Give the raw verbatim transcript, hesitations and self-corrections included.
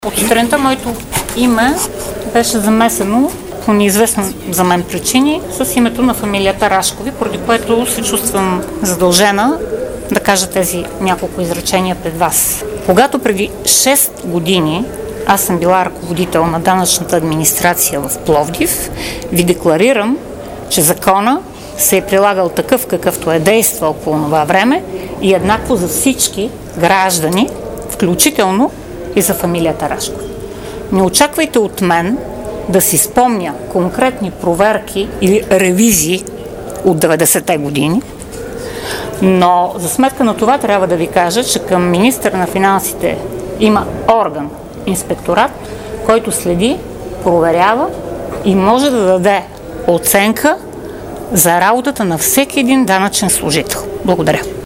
От сутринта моето име беше замесено по неизвестни за мен причини с името на фамилията Рашкови, поради което се чувствам задължена да кажа тези няколко изречения пред вас. Когато преди шест години аз съм била ръководител на данъчната администрация в Пловдив, ви декларирам, че закона се е прилагал такъв, какъвто е действал по това време и еднакво за всички граждани, включително и за фамилията Рашкови. Не очаквайте от мен да си спомня конкретни проверки или ревизии от деветдесетте години, но за сметка на това трябва да ви кажа, че към министъра на финансите има орган, инспекторат, който следи, проверява и може да даде оценка за работата на всеки един данъчен служител. Благодаря.